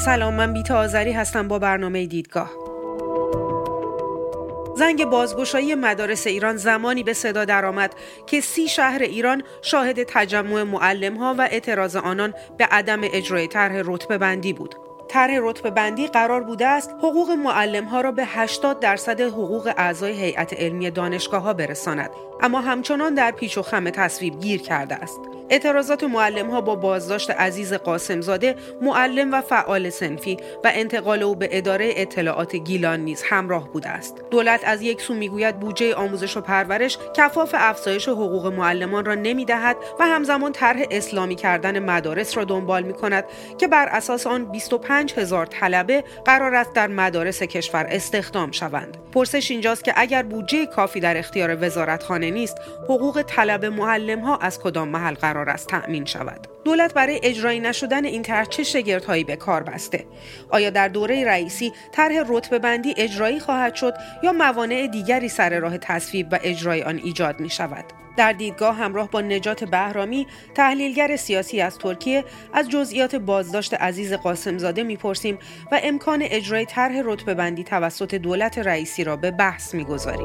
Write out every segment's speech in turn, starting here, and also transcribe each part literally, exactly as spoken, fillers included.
سلام، من بیتا آذری هستم با برنامه دیدگاه. زنگ بازگشایی مدارس ایران زمانی به صدا درآمد که سی شهر ایران شاهد تجمع معلم‌ها و اعتراض آنان به عدم اجرای طرح رتبه بندی بود. طرح رتبه بندی قرار بوده است حقوق معلم‌ها را به هشتاد درصد حقوق اعضای هیئت علمی دانشگاه‌ها برساند، اما همچنان در پیچ و خم تصویب گیر کرده است. اعتراضات معلم‌ها با بازداشت عزیز قاسمزاده، معلم و فعال صنفی و انتقال او به اداره اطلاعات گیلان نیز همراه بوده است. دولت از یک سو میگوید بودجه آموزش و پرورش کفاف افزایش حقوق معلمان را نمی‌دهد و همزمان طرح اسلامی کردن مدارس را دنبال می‌کند که بر اساس آن بیست و پنج هزار طلبه قرار است در مدارس کشور استخدام شوند. پرسش اینجاست که اگر بودجه کافی در اختیار وزارتخانه نیست، حقوق طلبه معلم‌ها از کدام محل قرار است تأمین شود؟ دولت برای اجرایی نشدن این طرح چه شگردهایی به کار بسته؟ آیا در دوره رئیسی طرح رتبه بندی اجرایی خواهد شد یا موانع دیگری سر راه تصویب و اجرای آن ایجاد می شود؟ در دیدگاه همراه با نجات بهرامی، تحلیلگر سیاسی از ترکیه، از جزئیات بازداشت عزیز قاسمزاده میپرسیم و امکان اجرای طرح رتبه بندی توسط دولت رئیسی را به بحث میگذاریم.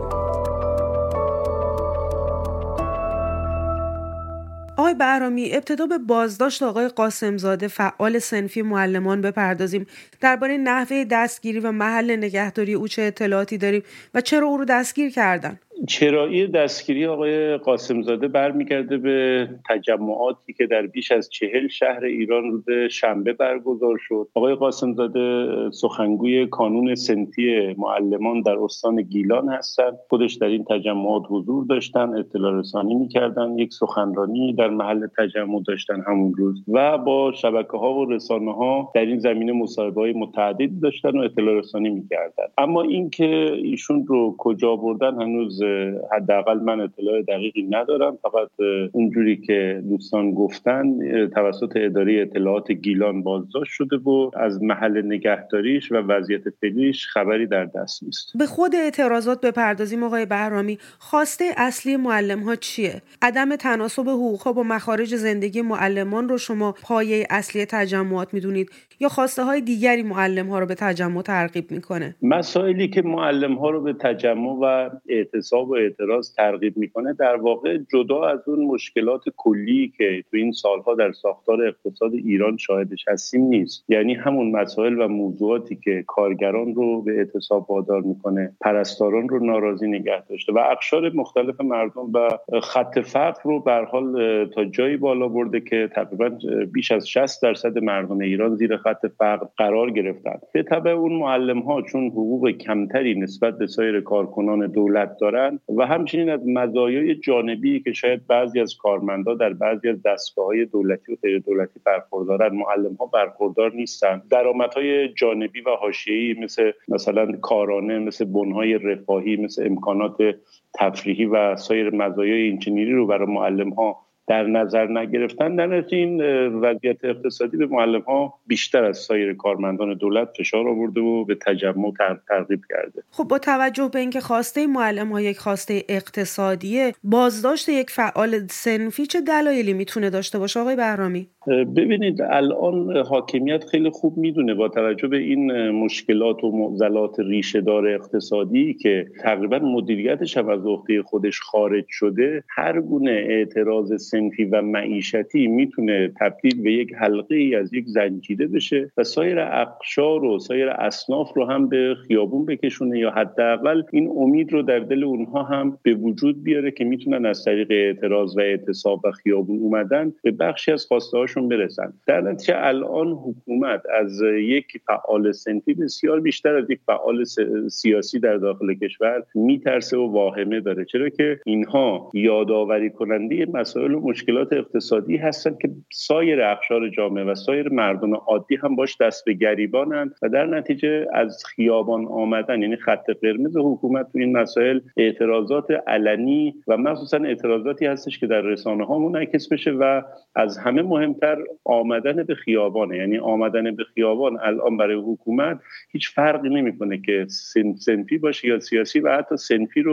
آقای بهرامی، ابتدا به بازداشت آقای قاسمزاده فعال صنفی معلمان بپردازیم. درباره نحوه دستگیری و محل نگهداری او چه اطلاعاتی داریم و چرا او رو دستگیر کردن؟ چرایی دستگیری آقای قاسمزاده برمیگرده به تجمعاتی که در بیش از چهل شهر ایران روز شنبه برگزار شد. آقای قاسمزاده سخنگوی کانون صنفی معلمان در استان گیلان هستند. خودش در این تجمعات حضور داشتن، اطلاع رسانی می‌کردن، یک سخنرانی در محل تجمع داشتن همون روز و با شبکه‌ها و رسانه‌ها در این زمینه مصاحبه‌های متعدد داشتن و اطلاع رسانی می‌کردن. اما اینکه ایشون رو کجا بردن هنوز حداقل من اطلاع دقیقی ندارم. فقط اونجوری که دوستان گفتن توسط اداره اطلاعات گیلان بازداشت شده و از محل نگهداریش و وضعیت فعلیش خبری در دست نیست. به خود اعتراضات بپردازیم آقای بهرامی. خواسته اصلی معلم‌ها چیه؟ عدم تناسب حقوق‌ها با مخارج زندگی معلمان رو شما پایه اصلی تجمعات میدونید یا خواسته های دیگری معلم‌ها رو به تجمع ترغیب میکنه؟ مسائلی که معلم‌ها رو به تجمع و اعتصاب و اعتراض ترغیب میکنه در واقع جدا از اون مشکلات کلی که تو این سالها در ساختار اقتصاد ایران شاهدش هستیم نیست. یعنی همون مسائل و موضوعاتی که کارگران رو به اعتصاب وادار میکنه، پرستاران رو ناراضی نگه داشته و اقشار مختلف مردم و خط فقر رو به هر حال تا جایی بالا برده که تقریبا بیش از شصت درصد مردم ایران زیر خط فقر قرار گرفتن. به تبع اون معلم‌ها چون حقوق کمتری نسبت به سایر کارکنان دولت دارن و همچنین از مزایای جانبی که شاید بعضی از کارمندا در بعضی از دستگاه‌های دولتی و غیر دولتی برخوردارن، معلم‌ها برخوردار نیستن. درآمدهای جانبی و حاشیه‌ای مثل مثلا کارانه، مثل بن‌های رفاهی، مثل امکانات تفریحی و سایر مزایای اینچنینی رو برای معلم‌ها در نظر نگرفتن. در نتیجه این وضعیت اقتصادی به معلم‌ها بیشتر از سایر کارمندان دولت فشار آورده و به تجمع ترغیب کرده. خب با توجه به اینکه خواسته معلم‌ها یک خواسته اقتصادیه، بازداشت یک فعال صنفی چه دلایلی میتونه داشته باشه آقای بهرامی؟ ببینید الان حاکمیت خیلی خوب میدونه با توجه به این مشکلات و معضلات ریشه‌دار اقتصادی که تقریبا مدیریتش هم از عهده خودش خارج شده، هر گونه اعتراض صنفی و معیشتی میتونه تبدیل به یک حلقه ای از یک زنجیره بشه و سایر اقشار و سایر اصناف رو هم به خیابون بکشونه یا حداقل این امید رو در دل اونها هم به وجود بیاره که میتونن از طریق اعتراض و اعتصاب و خیابون اومدن به بخشی از خواسته‌هاشون برسن. در نتیجه الان حکومت از یک فعال صنفی بسیار بیشتر از یک فعال سیاسی در داخل کشور میترسه و واهمه داره، چرا که اینها یادآوری کننده مسائل و مشکلات اقتصادی هستن که سایر اقشار جامعه و سایر مردم عادی هم باش دست به گریبانند و در نتیجه از خیابان آمدن، یعنی خط قرمز حکومت تو این مسائل، اعتراضات علنی و مخصوصا اعتراضاتی هستش که در رسانه‌ها منعکس بشه و از همه مهمتر آمدن به خیابانه. یعنی آمدن به خیابان الان برای حکومت هیچ فرقی نمیکنه که صنفی باشه یا سیاسی و حتی صنفی رو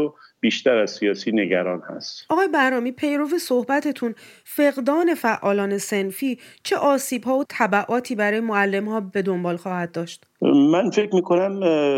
بیشتر از سیاسی نگران هست. آقای بهرامی، پیرو صحبتتون، فقدان فعالان صنفی چه آسیب‌ها و تبعاتی برای معلم‌ها به دنبال خواهد داشت؟ من فکر میکنم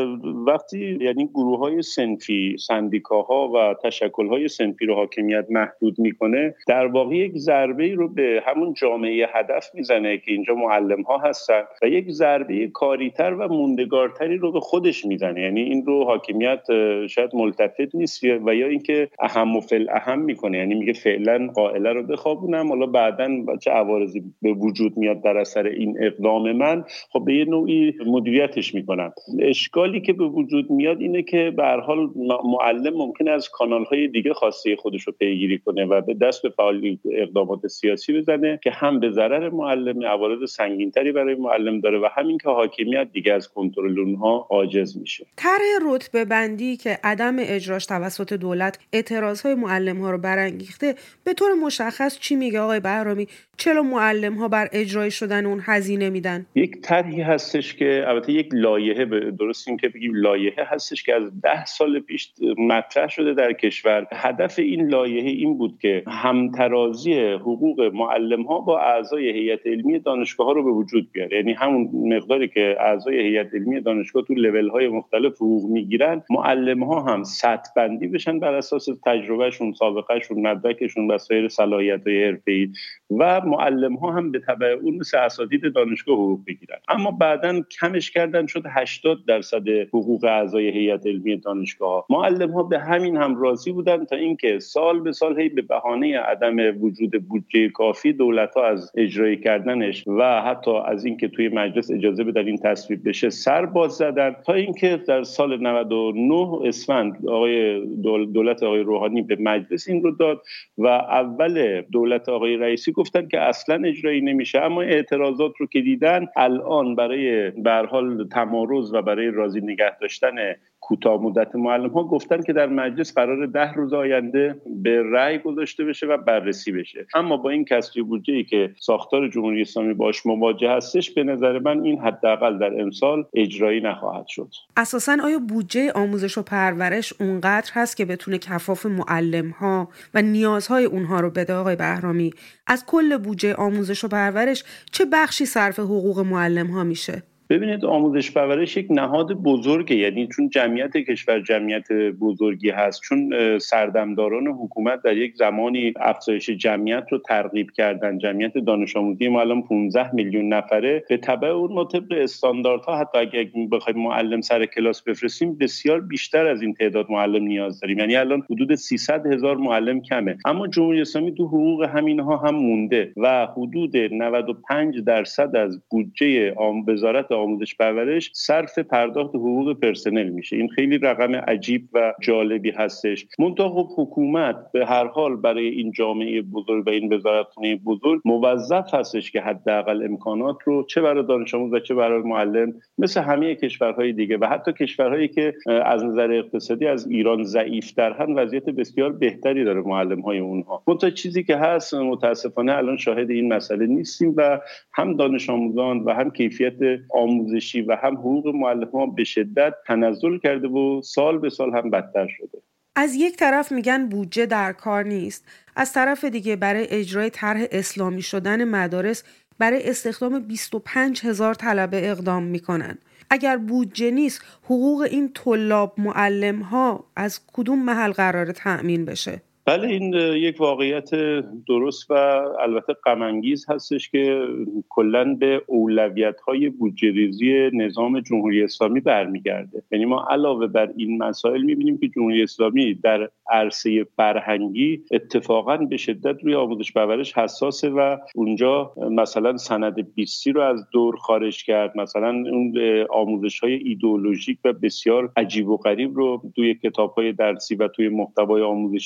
وقتی یعنی گروه‌های صنفی، سندیکاها و تشکل‌های صنفی رو حاکمیت محدود میکنه، در واقع یک ضربه‌ای رو به همون جامعه هدف میزنه که اینجا معلم‌ها هستن و یک ضربه کاری‌تر و موندگارتری رو به خودش میزنه. یعنی این رو حاکمیت شاید ملتفت نیست و یا اینکه اهم و فالاهم میکنه، یعنی میگه فعلا قائله رو بخوابونم، حالا بعداً چه عوارضی به وجود میاد در اثر این اقدام من، خب به یه نوعی مدیریتش میکنم. اشکالی که به وجود میاد اینه که به هر حال معلم ممکنه از کانال‌های دیگه خواسته خودش رو پیگیری کنه و به دست به فعالیت اقدامات سیاسی بزنه که هم به ضرر معلم، عوارض سنگین‌تری برای معلم داره و همین که حاکمیت دیگه از کنترل اونها عاجز میشه. طرح رتبه بندی که عدم اجراش توسط دولت اعتراض‌های معلم‌ها رو برانگیخته، به طور مشخص چی میگه آقای بهرامی؟ چرا معلم‌ها بر اجرای شدن اون هزینه میدن؟ یک طرحی هستش که البته یک لایحه، درست این که بگیم لایحه هستش که از ده سال پیش مطرح شده در کشور. هدف این لایحه این بود که همترازی حقوق معلم‌ها با اعضای هیئت علمی دانشگاه‌ها رو به وجود بیاره. یعنی همون مقداری که اعضای هیئت علمی دانشگاه تو لول‌های مختلف حقوق میگیرن، معلم‌ها هم سطح بندی بشن بر اساس تجربهشون، سابقهشون، مدرکشون و سایر صلاحیت‌های حرفه‌ای و معلم‌ها هم به تبع اون مثل اساتید دانشگاه حقوق بگیرن. اما بعداً کمش کردن، شد هشتاد درصد حقوق اعضای هیئت علمی دانشگاه. معلم‌ها به همین هم راضی بودن تا اینکه سال به سال هی به بهانه عدم وجود بودجه کافی دولت‌ها از اجرای کردنش و حتی از اینکه توی مجلس اجازه بدن این تصویب بشه سر باز زدن، تا اینکه در سال نود و نه اسفند آقای دولت آقای روحانی به مجلس این رو داد و اول دولت آقای رئیسی گفتن که اصلا اجرایی نمیشه. اما اعتراضات رو که دیدن، الان برای به هر حال تمارض و برای راضی نگه داشتن کوتاه مدت معلم‌ها گفتن که در مجلس قرار ده روز آینده به رأی گذاشته بشه و بررسی بشه. اما با این کسری بودجه‌ای که ساختار جمهوری اسلامی باش مواجه هستش، به نظر من این حداقل در امسال اجرایی نخواهد شد. اساساً آیا بودجه آموزش و پرورش اونقدر هست که بتونه کفاف معلم‌ها و نیازهای اونها رو بده؟ آقای بهرامی، از کل بودجه آموزش و پرورش چه بخشی صرف حقوق معلم‌ها میشه؟ ببینید، آموزش پرورش یک نهاد بزرگه، یعنی چون جمعیت کشور جمعیت بزرگی هست، چون سردمداران حکومت در یک زمانی افزایش جمعیت رو ترغیب کردن، جمعیت دانش آموزی ما الان پانزده میلیون نفره، به تبع اون ما طبق استانداردها حتی اگه بخوایم معلم سر کلاس بفرستیم بسیار بیشتر از این تعداد معلم نیاز داریم. یعنی الان حدود سیصد هزار معلم کمه، اما جمهوری اسلامی تو حقوق همینها هم مونده و حدود نود و پنج درصد از بودجه عام وزارت آموزش پرورش صرف پرداخت حقوق پرسنل میشه. این خیلی رقم عجیب و جالبی هستش. منتها خب حکومت به هر حال برای این جامعه بزرگ و این وزارتخانه بزرگ موظف هستش که حداقل امکانات رو چه برای دانش آموز و چه برای معلم مثل همه کشورهای دیگه و حتی کشورهایی که از نظر اقتصادی از ایران ضعیف‌ترن وضعیت بسیار بهتری داره معلم‌های اونها. منتها چیزی که هست متاسفانه الان شاهد این مسئله نیستیم و هم دانش آموزان و هم کیفیت آموزشی و هم حقوق معلمان به شدت تنزل کرده و سال به سال هم بدتر شده. از یک طرف میگن بودجه در کار نیست، از طرف دیگه برای اجرای طرح اسلامی شدن مدارس برای استخدام بیست و پنج هزار طلبه اقدام میکنن. اگر بودجه نیست، حقوق این طلاب معلم ها از کدوم محل قراره تأمین بشه؟ بله، این یک واقعیت درست و البته غم انگیز هستش که کلاً به اولویت‌های بودجه‌ریزی نظام جمهوری اسلامی برمیگرده. یعنی ما علاوه بر این مسائل می‌بینیم که جمهوری اسلامی در عرصه فرهنگی اتفاقاً به شدت روی آموزش پرورش حساسه و اونجا مثلا سند بیستی رو از دور خارج کرد، مثلا اون آموزش‌های ایدئولوژیک و بسیار عجیب و غریب رو توی کتاب‌های درسی و توی محتوای آموزشی برقرار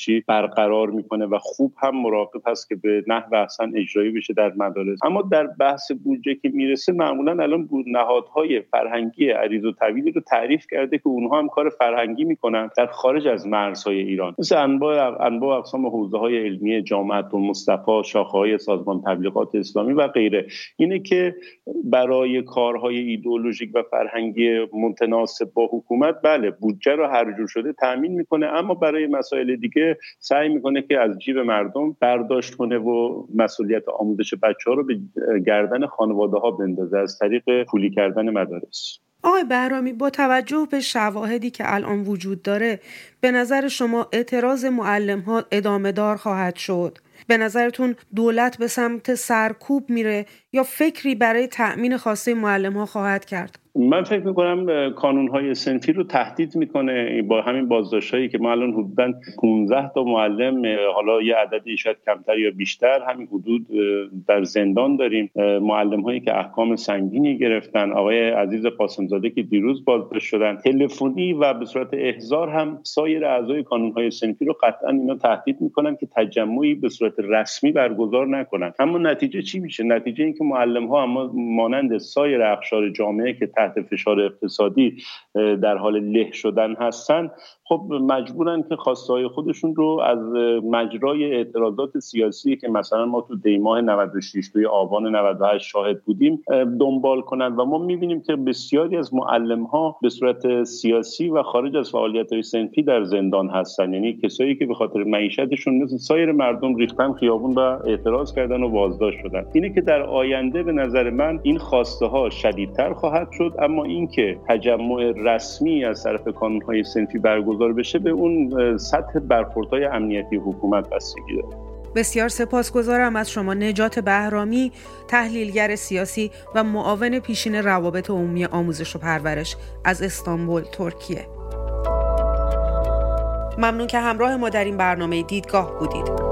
برقرار میکنه و خوب هم مراقب هست که به نحو احسن اجرایی بشه در مدارس. اما در بحث بودجه که میرسه معمولا الان نهادهای فرهنگی عریض و طویلی رو تعریف کرده که اونها هم کار فرهنگی میکنن در خارج از مرزهای ایران، مثل انواع انواع اقسام حوزه‌های علمی جامعه مصطفی، شاخه‌های سازمان تبلیغات اسلامی و غیره. اینه که برای کارهای ایدئولوژیک و فرهنگی متناسب با حکومت بله بودجه رو هر جور شده تامین میکنه، اما برای مسائل دیگه سعی میکنه که از جیب مردم برداشت کنه و مسئولیت آموزش بچه‌ها رو به گردن خانواده‌ها بندازه از طریق پولی کردن مدارس. آقای بهرامی، با توجه به شواهدی که الان وجود داره، به نظر شما اعتراض معلم‌ها ادامه دار خواهد شد؟ به نظرتون دولت به سمت سرکوب میره یا فکری برای تأمین خواسته معلم‌ها خواهد کرد؟ من فکر میکنم کانونهای صنفی رو تهدید میکنه با همین بازداشت‌هایی که ما الان حدوداً پانزده تا معلم، حالا یه عددی شاید کمتر یا بیشتر، همین حدود در زندان داریم. معلم‌هایی که احکام سنگینی گرفتن، آقای عزیز قاسمزاده که دیروز بازداشت شدن، تلفنی و به صورت احضار هم سایر اعضای کانونهای صنفی رو قطعاً اینا تهدید میکنن که تجمعی به صورت رسمی برگزار نکنن. اما نتیجه چی میشه؟ نتیجه این که معلم‌ها اما مانند سایر اقشار جامعه که تحت فشار اقتصادی در حال له شدن هستن، خب مجبورن که خواسته‌های خودشون رو از مجرای اعتراضات سیاسی که مثلا ما تو دیماه نود و شش توی آبان نود و هشت شاهد بودیم دنبال کنن و ما می‌بینیم که بسیاری از معلم‌ها به صورت سیاسی و خارج از فعالیت‌های صنفی در زندان هستن، یعنی کسایی که به خاطر معیشتشون مثل سایر مردم ریختن خیابون و اعتراض کردن و بازداشت شدن. اینه که در آینده به نظر من این خواسته‌ها شدیدتر خواهد شد، اما اینکه تجمع رسمی از طرف کانون‌های صنفی برگزار بشه به اون سطح برخوردهای امنیتی حکومت بستگی داره. بسیار سپاسگزارم از شما نجات بهرامی، تحلیلگر سیاسی و معاون پیشین روابط عمومی آموزش و پرورش از استانبول، ترکیه. ممنون که همراه ما در این برنامه دیدگاه بودید.